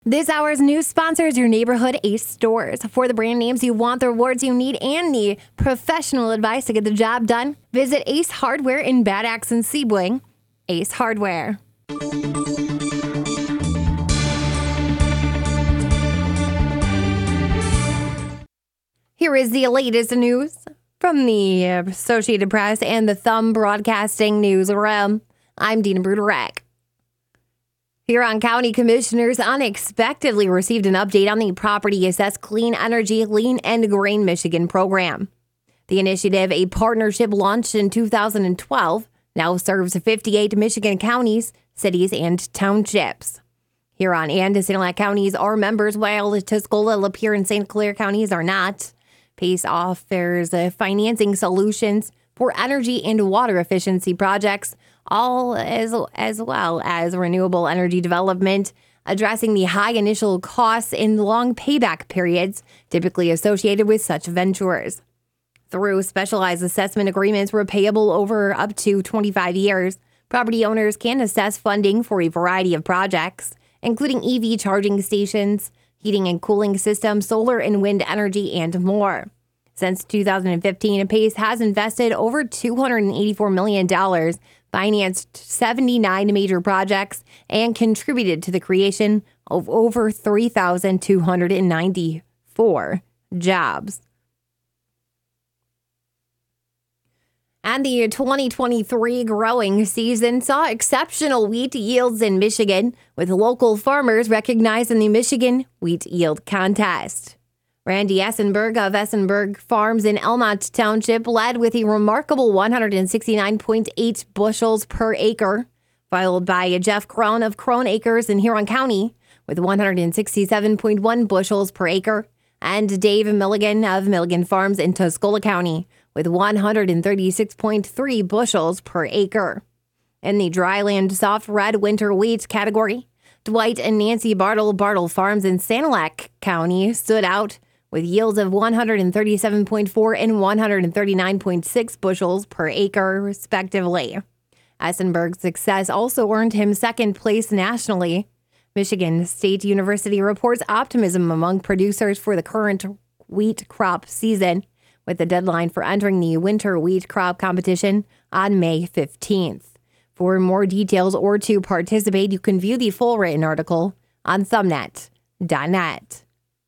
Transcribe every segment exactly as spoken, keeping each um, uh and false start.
This hour's news sponsors your neighborhood Ace stores. For the brand names you want, the rewards you need, and the professional advice to get the job done, visit Ace Hardware in Bad Axe and Sebring. Ace Hardware. Here is the latest news from the Associated Press and the Thumb Broadcasting Newsroom. I'm Dina Bruderek. Huron County Commissioners unexpectedly received an update on the Property Assess Clean Energy Lean and Green Michigan program. The initiative, a partnership launched in two thousand twelve, now serves fifty-eight Michigan counties, cities, and townships. Huron and Sanilac counties are members, while Tuscola, Lapeer, and Saint Clair counties are not. PACE offers uh, financing solutions for energy and water efficiency projects, all as, as well as renewable energy development, addressing the high initial costs and long payback periods typically associated with such ventures. Through specialized assessment agreements repayable over up to twenty-five years, property owners can assess funding for a variety of projects, including E V charging stations, heating and cooling systems, solar and wind energy, and more. Since two thousand fifteen, PACE has invested over two hundred eighty-four million dollars, financed seventy-nine major projects, and contributed to the creation of over three thousand two hundred ninety-four jobs. And the twenty twenty-three growing season saw exceptional wheat yields in Michigan, with local farmers recognized in the Michigan Wheat Yield Contest. Randy Essenberg of Essenberg Farms in Elmont Township led with a remarkable one hundred sixty-nine point eight bushels per acre, followed by Jeff Crone of Crone Acres in Huron County with one hundred sixty-seven point one bushels per acre, and Dave Milligan of Milligan Farms in Tuscola County with one hundred thirty-six point three bushels per acre. In the dryland soft red winter wheat category, Dwight and Nancy Bartle Bartle Farms in Sanilac County stood out with yields of one hundred thirty-seven point four and one hundred thirty-nine point six bushels per acre, respectively. Essenberg's success also earned him second place nationally. Michigan State University reports optimism among producers for the current wheat crop season, with the deadline for entering the winter wheat crop competition on May fifteenth. For more details or to participate, you can view the full written article on thumbnet dot net.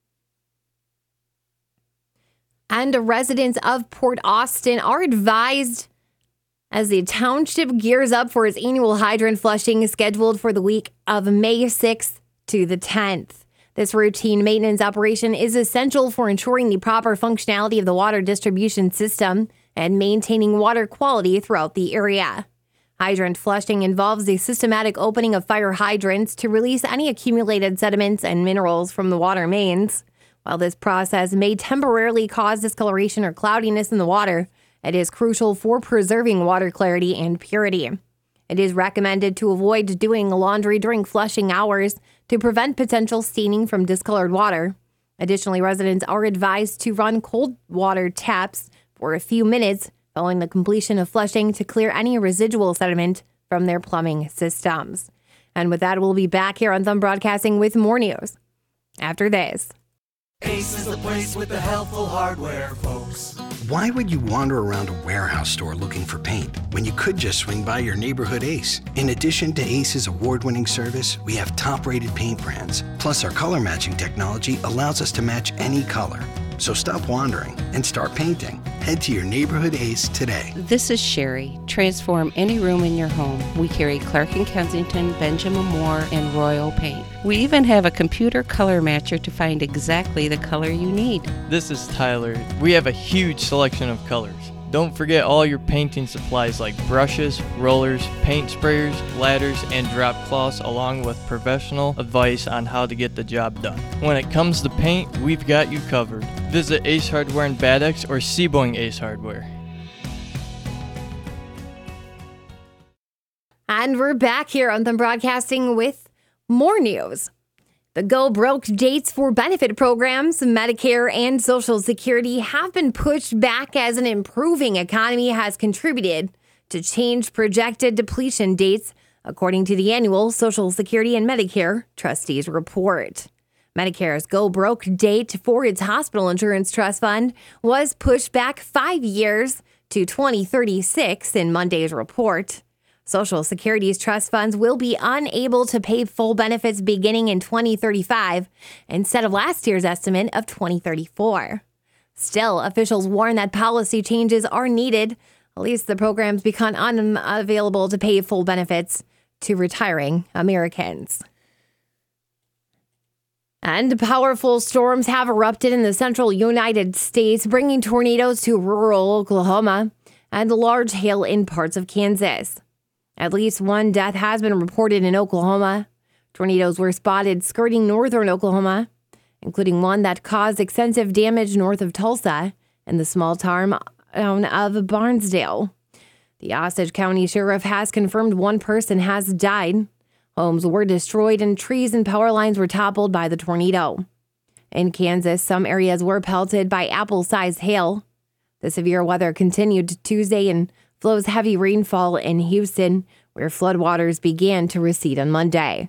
And residents of Port Austin are advised as the township gears up for its annual hydrant flushing scheduled for the week of May sixth to the tenth. This routine maintenance operation is essential for ensuring the proper functionality of the water distribution system and maintaining water quality throughout the area. Hydrant flushing involves the systematic opening of fire hydrants to release any accumulated sediments and minerals from the water mains. While this process may temporarily cause discoloration or cloudiness in the water, it is crucial for preserving water clarity and purity. It is recommended to avoid doing laundry during flushing hours to prevent potential staining from discolored water. Additionally, residents are advised to run cold water taps for a few minutes following the completion of flushing to clear any residual sediment from their plumbing systems. And with that, we'll be back here on Thumb Broadcasting with more news after this. Ace is the place with the helpful hardware, folks. Why would you wander around a warehouse store looking for paint when you could just swing by your neighborhood Ace? In addition to Ace's award-winning service, we have top-rated paint brands. Plus, our color matching technology allows us to match any color. So stop wandering and start painting. Head to your neighborhood Ace today. This is Sherry. Transform any room in your home. We carry Clark and Kensington, Benjamin Moore, and Royal Paint. We even have a computer color matcher to find exactly the color you need. This is Tyler. We have a huge selection of colors. Don't forget all your painting supplies like brushes, rollers, paint sprayers, ladders, and drop cloths, along with professional advice on how to get the job done. When it comes to paint, we've got you covered. Visit Ace Hardware in Bad Axe or Sebring Ace Hardware. And we're back here on Thumb Broadcasting with more news. The Go Broke dates for benefit programs, Medicare, and Social Security have been pushed back as an improving economy has contributed to change projected depletion dates according to the annual Social Security and Medicare Trustees Report. Medicare's go broke date for its hospital insurance trust fund was pushed back five years to twenty thirty-six in Monday's report. Social Security's trust funds will be unable to pay full benefits beginning in twenty thirty-five instead of last year's estimate of twenty thirty-four. Still, officials warn that policy changes are needed. At least the programs become unavailable to pay full benefits to retiring Americans. And powerful storms have erupted in the central United States, bringing tornadoes to rural Oklahoma and large hail in parts of Kansas. At least one death has been reported in Oklahoma. Tornadoes were spotted skirting northern Oklahoma, including one that caused extensive damage north of Tulsa and the small town of Barnesdale. The Osage County Sheriff has confirmed one person has died. Homes were destroyed and trees and power lines were toppled by the tornado. In Kansas, some areas were pelted by apple-sized hail. The severe weather continued Tuesday and flows heavy rainfall in Houston, where floodwaters began to recede on Monday.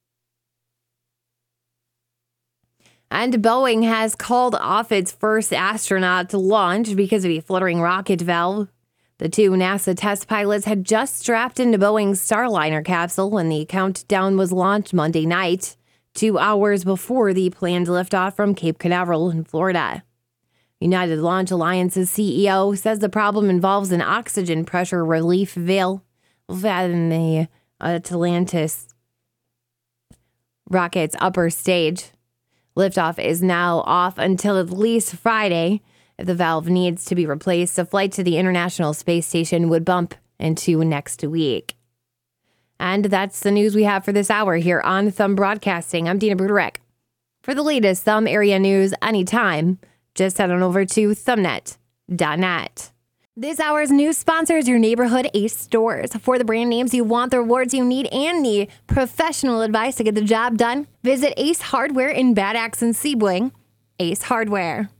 And Boeing has called off its first astronaut to launch because of a fluttering rocket valve. The two NASA test pilots had just strapped into Boeing's Starliner capsule when the countdown was launched Monday night, two hours before the planned liftoff from Cape Canaveral in Florida. United Launch Alliance's C E O says the problem involves an oxygen pressure relief valve in the Atlantis rocket's upper stage. Liftoff is now off until at least Friday. If the valve needs to be replaced, a flight to the International Space Station would bump into next week. And that's the news we have for this hour here on Thumb Broadcasting. I'm Dina Bruderek. For the latest Thumb area news anytime, just head on over to thumbnet dot net. This hour's news sponsors your neighborhood Ace stores. For the brand names you want, the rewards you need, and the professional advice to get the job done, visit Ace Hardware in Bad Axe and Sebring. Ace Hardware.